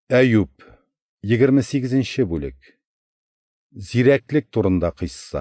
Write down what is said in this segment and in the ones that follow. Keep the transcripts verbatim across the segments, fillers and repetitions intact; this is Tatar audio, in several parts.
Әйүп, егерме сигезенче бүлек. Зирәклек турында кыйсса.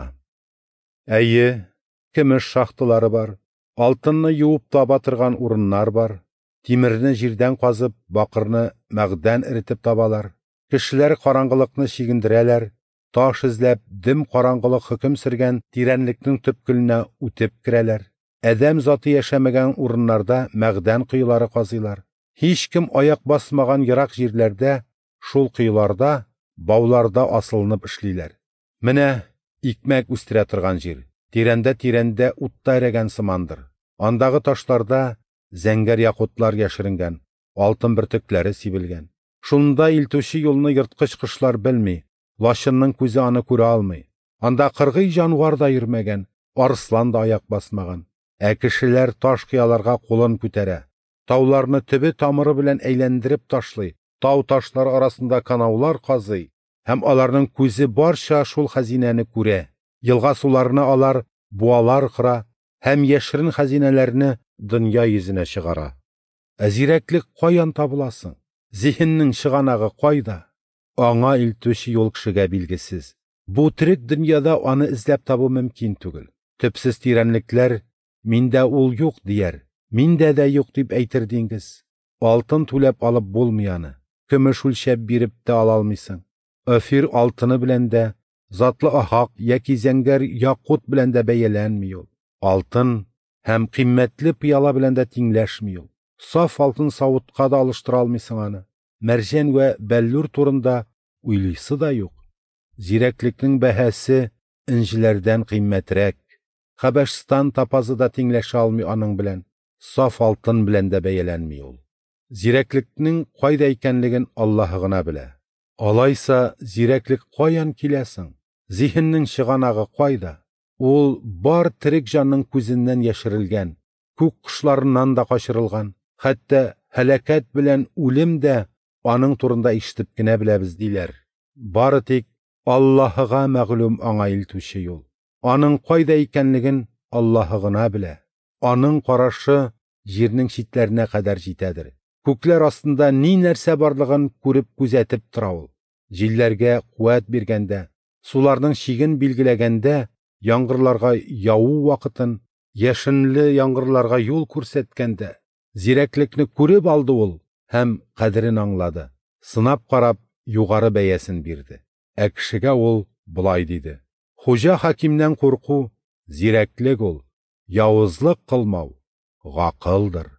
Әйе, көмеш шахталары бар, алтынны юып таба торган урыннар бар, тимерне җирдән казып, бакырны мәгъдән эретеп табалар. Кешеләр караңгылыкны чигендерәләр, таш эзләп, дөм караңгылык хөкем сөргән тирәнлекнең төпкеленә үтеп керәләр. Әдәм заты яшәмәгән урыннарда мәгъдән кыйлары казыйлар. Һич кем аяк басмаган ерак җирләрдә, шул кыйларда, бауларда асылынып эшлиләр. Менә икмәк үстерә торган җир, тирәндә-тирәндә утта эрәгән сымандыр. Андагы ташларда зәңгәр якутлар яшеренгән, алтын бөртекләре сибелгән. Шунда илтүче юлны йырткыч кошлар белми, лачынның күзе аны күрә алмый. Анда кыргый җанвар да йөрмәгән, арыслан да аяк басмаган. Ә кешеләр таш кыяларга кулын күтәрә. Тауларны төбе тамыры белән әйләндереп ташлый, тау ташлар арасында канаулар казый, һәм аларның күзе барча шул хәзинәне күрә. Елга суларны алар, буалар кыра, һәм яшерен хәзинәләрне дөнья йөзенә чыгара. Ә зирәклек каян табыласың? Зиһеннең чыганагы кайда? Аңа илтүче юл кешегә билгесез. Бу терек дөньяда аны эзләп табу мөмкин түгел. Төпсез тирәнлекләр, миндә ул юк дияр. Миндә дә юк дип әйтер диңгез. Алтын түләп алып булмый аны. Көмеш үлчәп биреп тә ала алмыйсың. Öfir алтыны белән дә, затлы ахак яки зәңгәр якут белән дә бәяләнми ул. Алтын һәм кыйммәтле пыяла белән дә тиңләшми ул. Саф алтын савытка да алыштыра алмыйсың аны. Мәрҗән вә бәллүр турында уйлыйсы да юк. Зирәклекнең бәһәсе инҗеләрдән кыйммәтрәк. Хәбәшстан тапазы да тиңләшә алмый аның белән. Саф алтын белән дә бәяләнми ул. Зирәклекнең кайда икәнлеген Аллаһ гына белә. Алайса, зирәклек каян киләсең? Зиһеннең чыганагы кайда? Ул бар терек җанның күзеннән яшерелгән, күк кошларыннан да качырылган. Хәтта һәлакәт белән үлем дә аның турында ишетеп кенә беләбез диләр. Бары тик Аллаһыга мәгълүм аңа илтүче юл. Аның кайда икәнлеген Аллаһ гына белә. Аның карашы җирнең читләренә кадәр җитәдер. Күкләр астында ни нәрсә барлыгын күреп күзәтеп тора ул. Җилләргә куәт биргәндә, суларның чиген билгеләгәндә, яңгырларга яу вакытын, яшенле яңгырларга юл күрсәткәндә, зирәклекне күреп алды ул һәм кадерен аңлады. Сынап карап, югары бәясен бирде. Ә кешегә ул булай диде: Хуҗа хакимнән курку зирәклек ул, явызлык кылмау гакылдыр.